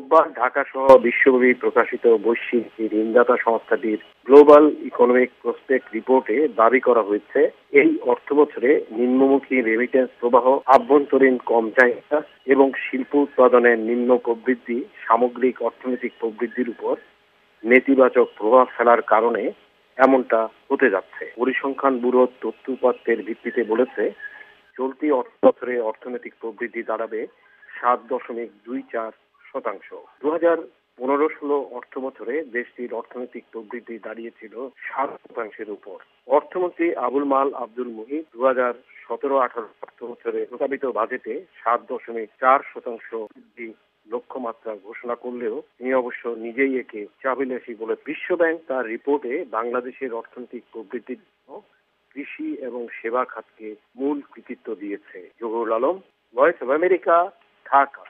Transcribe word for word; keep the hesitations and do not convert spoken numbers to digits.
রোববার ঢাকা সহ বিশ্বব্যাপী প্রকাশিত বৈশ্বিক ঋণদাতা সংস্থাটির গ্লোবাল ইকোনমিক প্রসপেক্ট রিপোর্টে দাবি করা হয়েছে, এই অর্থবছরে নিম্নমুখী রেমিটেন্স প্রবাহ, আভ্যন্তরীণ কম চাহিদা এবং শিল্প উৎপাদনের নিম্ন প্রবৃদ্ধি সামগ্রিক অর্থনৈতিক প্রবৃদ্ধির উপর নেতিবাচক প্রভাব ফেলার কারণে এমনটা হতে যাচ্ছে। পরিসংখ্যান ব্যুরোর তথ্য উপাত্তের ভিত্তিতে বলেছে, চলতি অর্থবছরে অর্থনৈতিক প্রবৃদ্ধি দাঁড়াবে সাত দশমিক দুই চার শতাংশ। দু হাজার পনেরো ষোলো অর্থ বছরে দেশটির অর্থনৈতিক প্রবৃদ্ধি দাঁড়িয়েছিল সাত শতাংশের উপর। অর্থমন্ত্রী আবুল মাল আব্দুল মুহিত দু হাজার সতেরো আঠারো অর্থ বছরে প্রস্তাবিত বাজেটে সাত দশমিক চার শতাংশ বৃদ্ধি লক্ষ্যমাত্রা ঘোষণা করলেও তিনি অবশ্য নিজেই একে চাবিলেশি বলে। বিশ্বব্যাংক তার রিপোর্টে বাংলাদেশের অর্থনৈতিক প্রবৃদ্ধির জন্য কৃষি এবং সেবা খাতকে মূল কৃতিত্ব দিয়েছে। Zahurul Alam, voice of America, Dhaka.